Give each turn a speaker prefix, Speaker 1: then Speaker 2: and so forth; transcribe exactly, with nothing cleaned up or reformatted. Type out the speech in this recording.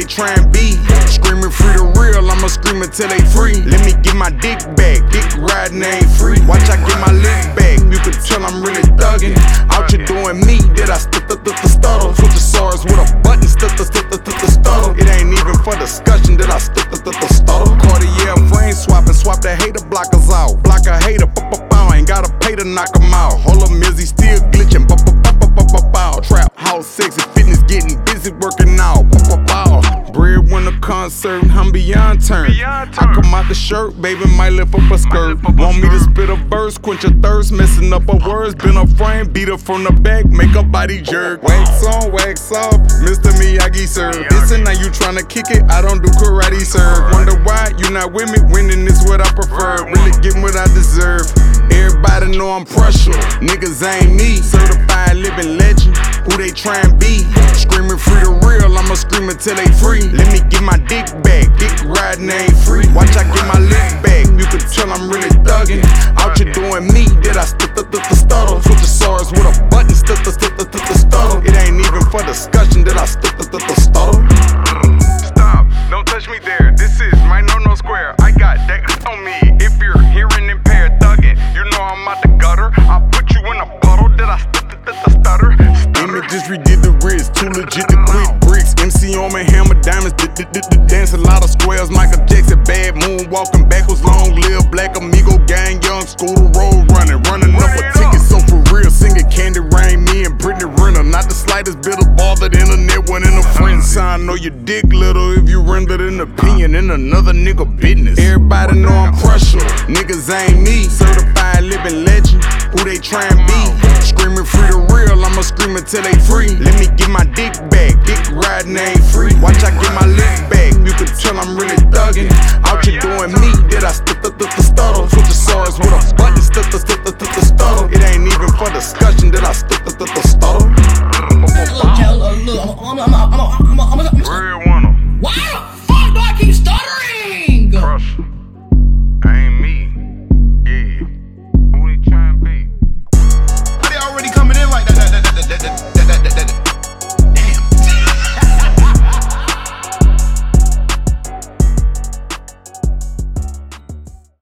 Speaker 1: they tryin' be. Screaming free the real, I'ma scream until they free. Let me get my dick back, dick riding ain't free. Watch I get my lick back, you can tell I'm really thuggin'. Out here doing me, did I st th th th stutter? Switch the swords with a button, st th th th th stutter. It ain't even for discussion, did I st th th th stutter? Cartier frame swapping, swap the hater blockers out. Block a hater, p p pow, ain't gotta pay to knock 'em out. Hold up, Mizzy still glitching, b b b b b bow. Trap house, sexy fitness, getting busy working out. B b bow. Breadwinner concert, I'm beyond turn.
Speaker 2: Beyond turn.
Speaker 1: I come out the shirt, baby, might lift up a skirt.
Speaker 2: Up a
Speaker 1: Want me to
Speaker 2: skirt.
Speaker 1: spit a verse, quench your thirst, messing up her words. Been a frame, beat her from the back, make her body jerk. Wax on, wax off, Mister Miyagi serve. Listen, now you tryna kick it, I don't do karate serve. Wonder why you not with me, winning is what I prefer. Really getting what I deserve. Everybody know I'm pressure, niggas ain't me. Certified living legend, who they tryin' be. Screaming free the real, I'ma scream until they free. Let me get my dick back, dick riding ain't free. Watch I get my lick back, you can tell I'm really thuggin'. Out here doing me, did I st th th th stutter? Switch the swords with a button, st th th th th stutter. It ain't even for discussion, did I st th th th stutter?
Speaker 2: Stop, don't touch me there. This is my no-no square. I got that on me. If you're hearing impaired thuggin', you know I'm out the gutter. I'll put you in a puddle. Did I st th th th stutter?
Speaker 1: Images redid the wrist, too legit to quit bricks. M C on me, hammer diamonds, d d d d dance a lot of squares. Michael Jackson, bad moon, walking backwards, long live Black Amigo gang, young scooter road running, running up a ticket. So for real, singing Candy Rain, me and Brittany Renner. Not the slightest bit of bother, the internet one in a friend sign. Know your dick little if you rendered an opinion in another nigga business. Everybody know I'm pressure, niggas ain't me. Certified living legend, who they tryin' be. Screaming free the real, I'ma scream until they free. Let me get my dick back, dick riding ain't free. Watch I get my lick back, you can tell I'm really thuggin'. Out here doing me, did I st th th th stutter? Switch the swords with a button, st th th th th stutter. It ain't even for discussion, did I st